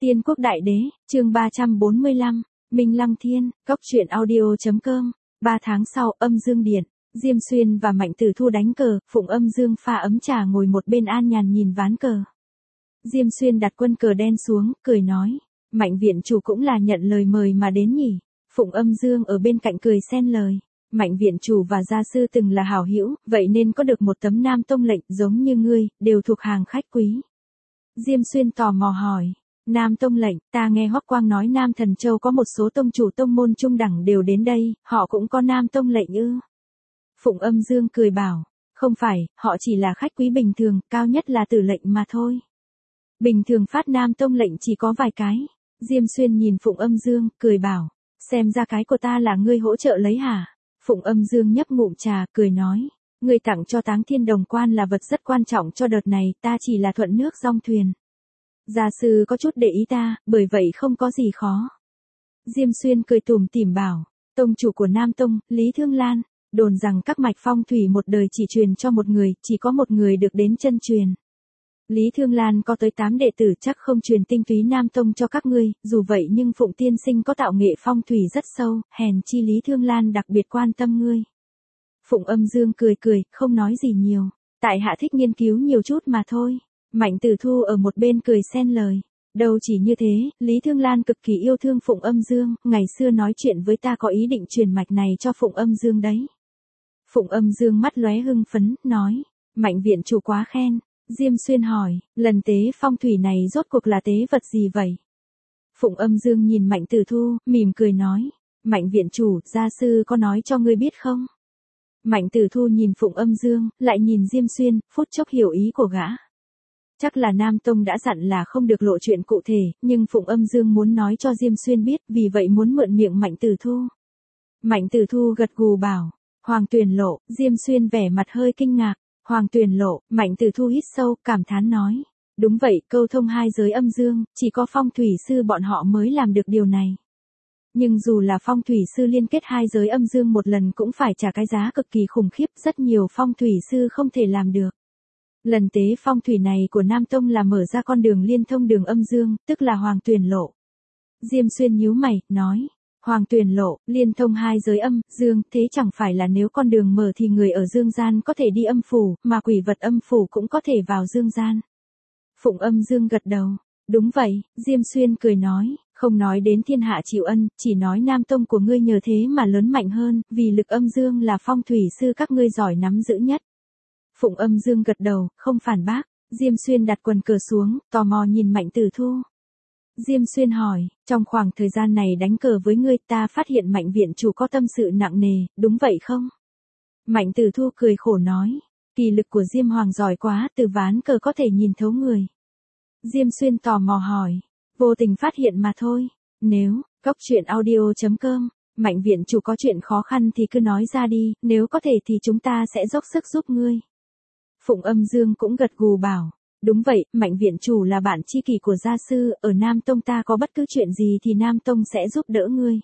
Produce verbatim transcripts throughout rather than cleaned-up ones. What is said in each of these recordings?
Tiên quốc đại đế, chương ba trăm bốn mươi lăm, Minh Lăng Thiên, Cốc truyện audio.com. Ba tháng sau, Âm Dương Điện, Diêm Xuyên và Mạnh Tử Thu đánh cờ, Phụng Âm Dương pha ấm trà ngồi một bên an nhàn nhìn ván cờ. Diêm Xuyên đặt quân cờ đen xuống, cười nói, Mạnh viện chủ cũng là nhận lời mời mà đến nhỉ. Phụng Âm Dương ở bên cạnh cười xen lời, Mạnh viện chủ và gia sư từng là hảo hữu, vậy nên có được một tấm Nam Tông lệnh giống như ngươi, đều thuộc hàng khách quý. Diêm Xuyên tò mò hỏi, Nam Tông lệnh, ta nghe Hoắc Quang nói Nam Thần Châu có một số tông chủ tông môn trung đẳng đều đến đây, họ cũng có Nam Tông lệnh ư? Phụng Âm Dương cười bảo, không phải, họ chỉ là khách quý bình thường, cao nhất là tử lệnh mà thôi. Bình thường phát Nam Tông lệnh chỉ có vài cái. Diêm Xuyên nhìn Phụng Âm Dương, cười bảo, xem ra cái của ta là ngươi hỗ trợ lấy hả? Phụng Âm Dương nhấp ngụm trà, cười nói, ngươi tặng cho Táng Thiên Đồng Quan là vật rất quan trọng cho đợt này, ta chỉ là thuận nước dong thuyền. Gia sư có chút để ý ta, bởi vậy không có gì khó. Diêm Xuyên cười tủm tỉm bảo, tông chủ của Nam Tông, Lý Thương Lan, đồn rằng các mạch phong thủy một đời chỉ truyền cho một người, chỉ có một người được đến chân truyền. Lý Thương Lan có tới tám đệ tử chắc không truyền tinh túy Nam Tông cho các ngươi, dù vậy nhưng Phụng tiên sinh có tạo nghệ phong thủy rất sâu, hèn chi Lý Thương Lan đặc biệt quan tâm ngươi. Phụng Âm Dương cười cười, không nói gì nhiều, tại hạ thích nghiên cứu nhiều chút mà thôi. Mạnh Tử Thu ở một bên cười xen lời, đâu chỉ như thế, Lý Thương Lan cực kỳ yêu thương Phụng Âm Dương, ngày xưa nói chuyện với ta có ý định truyền mạch này cho Phụng Âm Dương đấy. Phụng Âm Dương mắt lóe hưng phấn, nói, Mạnh viện chủ quá khen. Diêm Xuyên hỏi, lần tế phong thủy này rốt cuộc là tế vật gì vậy? Phụng Âm Dương nhìn Mạnh Tử Thu, mỉm cười nói, Mạnh viện chủ, gia sư có nói cho ngươi biết không? Mạnh Tử Thu nhìn Phụng Âm Dương, lại nhìn Diêm Xuyên, phút chốc hiểu ý của gã. Chắc là Nam Tông đã dặn là không được lộ chuyện cụ thể, nhưng Phụng Âm Dương muốn nói cho Diêm Xuyên biết, vì vậy muốn mượn miệng Mạnh Tử Thu. Mạnh Tử Thu gật gù bảo, Hoàng Tuyền Lộ. Diêm Xuyên vẻ mặt hơi kinh ngạc. Hoàng Tuyền Lộ. Mạnh Tử Thu hít sâu, cảm thán nói, đúng vậy, câu thông hai giới âm dương, chỉ có phong thủy sư bọn họ mới làm được điều này. Nhưng dù là phong thủy sư liên kết hai giới âm dương một lần cũng phải trả cái giá cực kỳ khủng khiếp, rất nhiều phong thủy sư không thể làm được. Lần tế phong thủy này của Nam Tông là mở ra con đường liên thông đường âm dương, tức là Hoàng Tuyền Lộ. Diêm Xuyên nhíu mày, nói, Hoàng Tuyền Lộ, liên thông hai giới âm, dương, thế chẳng phải là nếu con đường mở thì người ở dương gian có thể đi âm phủ, mà quỷ vật âm phủ cũng có thể vào dương gian. Phụng Âm Dương gật đầu, đúng vậy. Diêm Xuyên cười nói, không nói đến thiên hạ chịu ân, chỉ nói Nam Tông của ngươi nhờ thế mà lớn mạnh hơn, vì lực âm dương là phong thủy sư các ngươi giỏi nắm giữ nhất. Phụng Âm Dương gật đầu, không phản bác. Diêm Xuyên đặt quần cờ xuống, tò mò nhìn Mạnh Tử Thu. Diêm Xuyên hỏi, trong khoảng thời gian này đánh cờ với ngươi ta phát hiện Mạnh viện chủ có tâm sự nặng nề, đúng vậy không? Mạnh Tử Thu cười khổ nói, kỳ lực của Diêm Hoàng giỏi quá, từ ván cờ có thể nhìn thấu người. Diêm Xuyên tò mò hỏi, vô tình phát hiện mà thôi, nếu, Cốc truyện audio.com, Mạnh viện chủ có chuyện khó khăn thì cứ nói ra đi, nếu có thể thì chúng ta sẽ dốc sức giúp ngươi. Phụng Âm Dương cũng gật gù bảo, đúng vậy, Mạnh viện chủ là bạn tri kỷ của gia sư, ở Nam Tông ta có bất cứ chuyện gì thì Nam Tông sẽ giúp đỡ ngươi.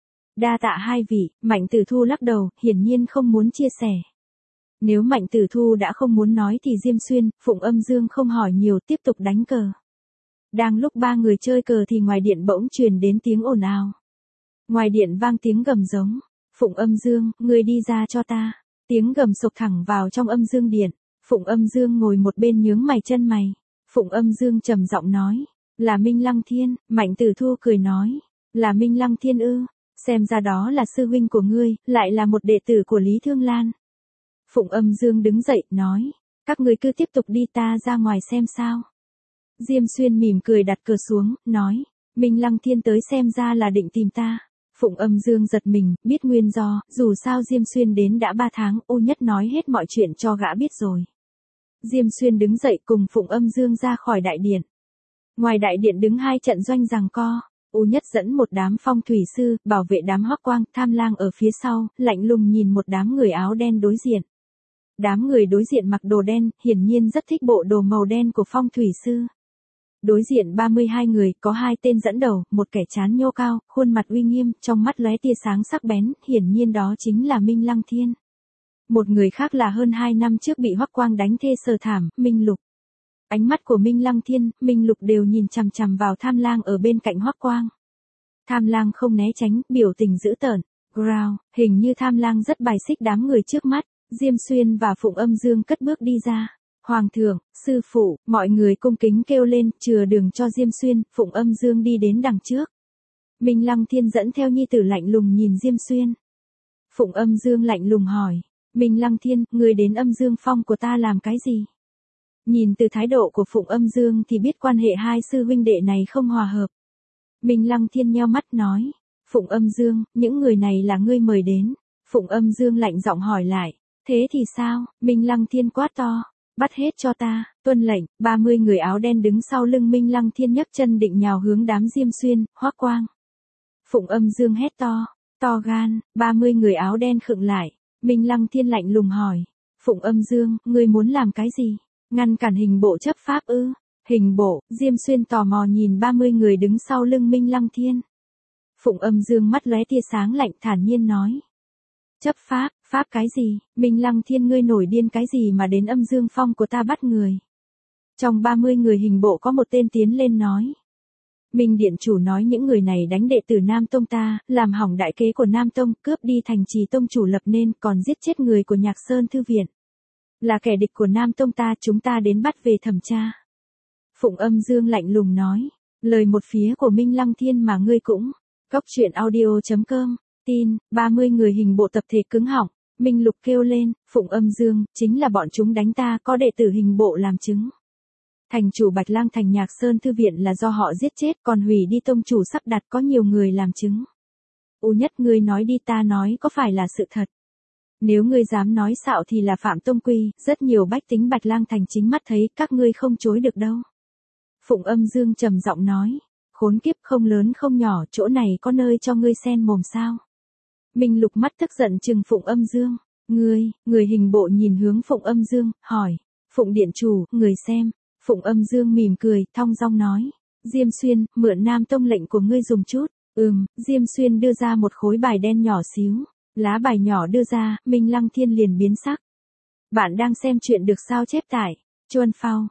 Đa tạ hai vị. Mạnh Tử Thu lắc đầu, hiển nhiên không muốn chia sẻ. Nếu Mạnh Tử Thu đã không muốn nói thì Diêm Xuyên, Phụng Âm Dương không hỏi nhiều, tiếp tục đánh cờ. Đang lúc ba người chơi cờ thì ngoài điện bỗng truyền đến tiếng ồn ào. Ngoài điện vang tiếng gầm giống, Phụng Âm Dương, ngươi đi ra cho ta. Tiếng gầm sộc thẳng vào trong Âm Dương điện. Phụng Âm Dương ngồi một bên nhướng mày chân mày. Phụng Âm Dương trầm giọng nói, là Minh Lăng Thiên. Mạnh Tử Thu cười nói, là Minh Lăng Thiên ư, xem ra đó là sư huynh của ngươi, lại là một đệ tử của Lý Thương Lan. Phụng Âm Dương đứng dậy, nói, các ngươi cứ tiếp tục đi, ta ra ngoài xem sao. Diêm Xuyên mỉm cười đặt cờ xuống, nói, Minh Lăng Thiên tới xem ra là định tìm ta. Phụng Âm Dương giật mình, biết nguyên do, dù sao Diêm Xuyên đến đã ba tháng, Ô Nhất nói hết mọi chuyện cho gã biết rồi. Diêm Xuyên đứng dậy cùng Phụng Âm Dương ra khỏi đại điện. Ngoài đại điện đứng hai trận doanh giằng co, Ô Nhất dẫn một đám phong thủy sư, bảo vệ đám Hoắc Quang, Tham Lang ở phía sau, lạnh lùng nhìn một đám người áo đen đối diện. Đám người đối diện mặc đồ đen, hiển nhiên rất thích bộ đồ màu đen của phong thủy sư. Đối diện ba mươi hai người, có hai tên dẫn đầu, một kẻ trán nhô cao, khuôn mặt uy nghiêm, trong mắt lóe tia sáng sắc bén, hiển nhiên đó chính là Minh Lăng Thiên. Một người khác là hơn hai năm trước bị Hoắc Quang đánh thê sờ thảm, Minh Lục. Ánh mắt của Minh Lăng Thiên, Minh Lục đều nhìn chằm chằm vào Tham Lang ở bên cạnh Hoắc Quang. Tham Lang không né tránh, biểu tình dữ tợn. Growl, hình như Tham Lang rất bài xích đám người trước mắt. Diêm Xuyên và Phụng Âm Dương cất bước đi ra. Hoàng thượng, sư phụ, mọi người cung kính kêu lên, chừa đường cho Diêm Xuyên, Phụng Âm Dương đi đến đằng trước. Minh Lăng Thiên dẫn theo nhi tử lạnh lùng nhìn Diêm Xuyên. Phụng Âm Dương lạnh lùng hỏi, Minh Lăng Thiên, người đến Âm Dương Phong của ta làm cái gì? Nhìn từ thái độ của Phụng Âm Dương thì biết quan hệ hai sư huynh đệ này không hòa hợp. Minh Lăng Thiên nheo mắt nói, Phụng Âm Dương, những người này là ngươi mời đến. Phụng Âm Dương lạnh giọng hỏi lại, thế thì sao? Minh Lăng Thiên quát to, bắt hết cho ta, tuân lệnh. ba mươi người áo đen đứng sau lưng Minh Lăng Thiên nhấc chân định nhào hướng đám Diêm Xuyên, Hoắc Quang. Phụng Âm Dương hét to, to gan. ba mươi người áo đen khựng lại. Minh Lăng Thiên lạnh lùng hỏi, Phụng Âm Dương, ngươi muốn làm cái gì? Ngăn cản hình bộ chấp pháp ư? Hình bộ. Diêm Xuyên tò mò nhìn ba mươi người đứng sau lưng Minh Lăng Thiên. Phụng Âm Dương mắt lóe tia sáng lạnh thản nhiên nói, chấp pháp, pháp cái gì? Minh Lăng Thiên, ngươi nổi điên cái gì mà đến Âm Dương Phong của ta bắt người? Trong ba mươi người hình bộ có một tên tiến lên nói, Minh Điện Chủ nói những người này đánh đệ tử Nam Tông ta, làm hỏng đại kế của Nam Tông, cướp đi thành trì tông chủ lập nên, còn giết chết người của Nhạc Sơn Thư Viện. Là kẻ địch của Nam Tông ta, chúng ta đến bắt về thẩm tra. Phụng Âm Dương lạnh lùng nói, lời một phía của Minh Lăng Thiên mà ngươi cũng. Cốc truyện audio chấm com, tin, ba mươi người hình bộ tập thể cứng họng. Minh Lục kêu lên, Phụng Âm Dương, chính là bọn chúng đánh ta, có đệ tử hình bộ làm chứng. Thành chủ Bạch Lang thành Nhạc Sơn Thư Viện là do họ giết chết, còn hủy đi tông chủ sắp đặt, có nhiều người làm chứng. U Nhất, ngươi nói đi, ta nói có phải là sự thật? Nếu ngươi dám nói xạo thì là phạm tông quy, rất nhiều bách tính Bạch Lang thành chính mắt thấy, các ngươi không chối được đâu. Phụng Âm Dương trầm giọng nói, khốn kiếp, không lớn không nhỏ, chỗ này có nơi cho ngươi xen mồm sao? Minh Lục mắt tức giận trừng Phụng Âm Dương. Ngươi, người hình bộ nhìn hướng Phụng Âm Dương, hỏi, Phụng Điện Chủ, người xem. Phụng Âm Dương mỉm cười, thong dong nói, Diêm Xuyên, mượn Nam Tông lệnh của ngươi dùng chút. Ừm. Diêm Xuyên đưa ra một khối bài đen nhỏ xíu. Lá bài nhỏ đưa ra, Minh Lăng Thiên liền biến sắc. Bạn đang xem chuyện được sao chép tải. Chuan Phao,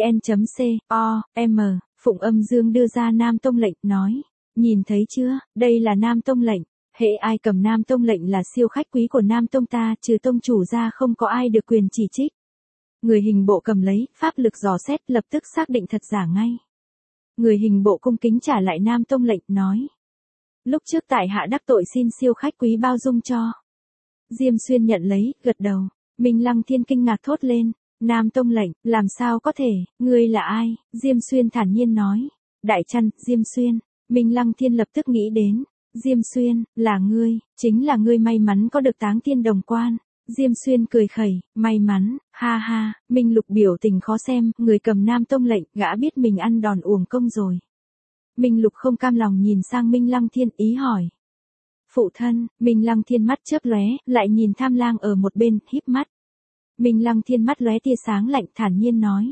vn.co.m. Phụng Âm Dương đưa ra Nam Tông lệnh, nói, nhìn thấy chưa, đây là Nam Tông lệnh. Hễ ai cầm Nam Tông lệnh là siêu khách quý của Nam Tông ta, trừ tông chủ ra không có ai được quyền chỉ trích. Người hình bộ cầm lấy, pháp lực dò xét, lập tức xác định thật giả ngay. Người hình bộ cung kính trả lại Nam Tông lệnh, nói, lúc trước tại hạ đắc tội, xin siêu khách quý bao dung cho. Diêm Xuyên nhận lấy, gật đầu. Minh Lăng Thiên kinh ngạc thốt lên, Nam Tông lệnh, làm sao có thể, ngươi là ai? Diêm Xuyên thản nhiên nói, Đại Trăn. Diêm Xuyên. Minh Lăng Thiên lập tức nghĩ đến, Diêm Xuyên, là ngươi, chính là ngươi may mắn có được Táng Thiên Đồng Quan. Diêm Xuyên cười khẩy, may mắn, ha ha. Minh Lục biểu tình khó xem, người cầm Nam Tông lệnh, gã biết mình ăn đòn uổng công rồi. Minh Lục không cam lòng nhìn sang Minh Lăng Thiên, ý hỏi, phụ thân. Minh Lăng Thiên mắt chớp lóe, lại nhìn Tham Lang ở một bên, híp mắt. Minh Lăng Thiên mắt lóe tia sáng lạnh, thản nhiên nói,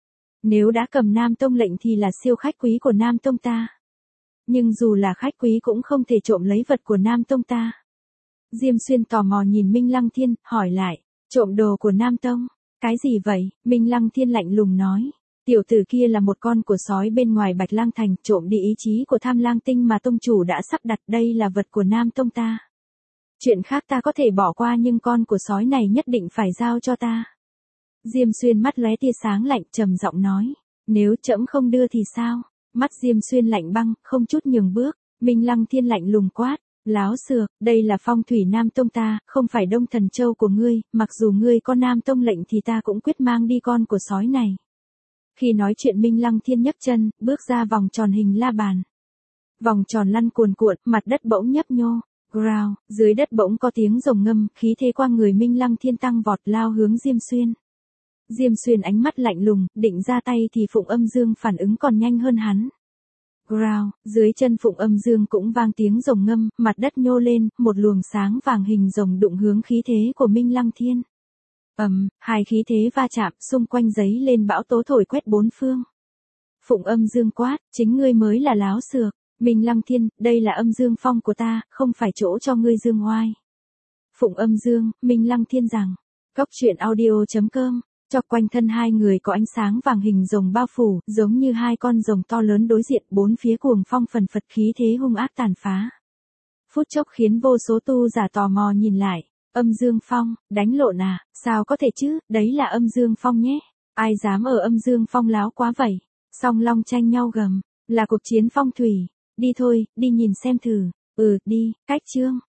nếu đã cầm Nam Tông lệnh thì là siêu khách quý của Nam Tông ta. Nhưng dù là khách quý cũng không thể trộm lấy vật của Nam Tông ta. Diêm Xuyên tò mò nhìn Minh Lăng Thiên, hỏi lại, trộm đồ của Nam Tông? Cái gì vậy? Minh Lăng Thiên lạnh lùng nói, tiểu tử kia là một con của sói bên ngoài Bạch Lang thành, trộm đi ý chí của Tham Lang tinh mà tông chủ đã sắp đặt, đây là vật của Nam Tông ta. Chuyện khác ta có thể bỏ qua, nhưng con của sói này nhất định phải giao cho ta. Diêm Xuyên mắt lóe tia sáng lạnh, trầm giọng nói, nếu trẫm không đưa thì sao? Mắt Diêm Xuyên lạnh băng, không chút nhường bước. Minh Lăng Thiên lạnh lùng quát, láo xược, đây là phong thủy Nam Tông ta, không phải Đông Thần Châu của ngươi, mặc dù ngươi có Nam Tông lệnh thì ta cũng quyết mang đi con của sói này. Khi nói chuyện Minh Lăng Thiên nhấc chân, bước ra vòng tròn hình la bàn. Vòng tròn lăn cuồn cuộn, mặt đất bỗng nhấp nhô. Growl, dưới đất bỗng có tiếng rồng ngâm, khí thế qua người Minh Lăng Thiên tăng vọt, lao hướng Diêm Xuyên. Diêm Xuyên ánh mắt lạnh lùng, định ra tay thì Phụng Âm Dương phản ứng còn nhanh hơn hắn. Growl, dưới chân Phụng Âm Dương cũng vang tiếng rồng ngâm, mặt đất nhô lên, một luồng sáng vàng hình rồng đụng hướng khí thế của Minh Lăng Thiên. Ầm, um, hai khí thế va chạm, xung quanh giấy lên bão tố thổi quét bốn phương. Phụng Âm Dương quát, chính ngươi mới là láo xược. Minh Lăng Thiên, đây là Âm Dương Phong của ta, không phải chỗ cho ngươi dương oai. Phụng Âm Dương. Minh Lăng Thiên rằng, cốc truyện audio chấm com Cho quanh thân hai người có ánh sáng vàng hình rồng bao phủ, giống như hai con rồng to lớn đối diện, bốn phía cuồng phong phần phật khí thế hung ác tàn phá. Phút chốc khiến vô số tu giả tò mò nhìn lại. Âm Dương Phong, đánh lộn à, sao có thể chứ, đấy là Âm Dương Phong nhé. Ai dám ở Âm Dương Phong láo quá vậy. Song long tranh nhau gầm, là cuộc chiến phong thủy. Đi thôi, đi nhìn xem thử. Ừ, đi, cách chương.